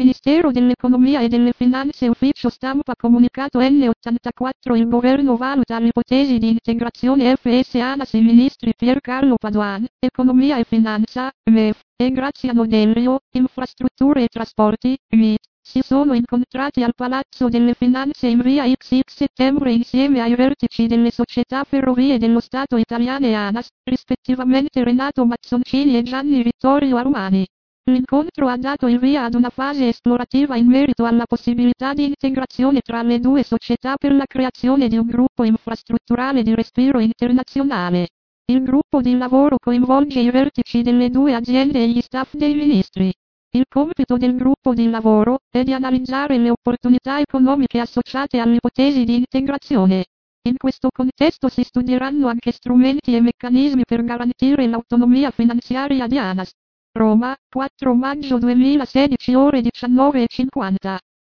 Ministero dell'Economia e delle Finanze Ufficio Stampa Comunicato N84 Il Governo valuta l'ipotesi di integrazione FS ANAS I Ministri Piercarlo Padoan, Economia e Finanza, MEF, e Graziano Delrio, Infrastrutture e Trasporti, MIT. Si sono incontrati al Palazzo delle Finanze in via XX Settembre insieme ai vertici delle società Ferrovie dello Stato italiane e ANAS, rispettivamente Renato Mazzoncini e Gianni Vittorio Armani. L'incontro ha dato il via ad una fase esplorativa in merito alla possibilità di integrazione tra le due società per la creazione di un gruppo infrastrutturale di respiro internazionale. Il gruppo di lavoro coinvolge i vertici delle due aziende e gli staff dei ministri. Il compito del gruppo di lavoro è di analizzare le opportunità economiche associate all'ipotesi di integrazione. In questo contesto si studieranno anche strumenti e meccanismi per garantire l'autonomia finanziaria di ANAS. Roma, 4 maggio 2016 ore 19:50.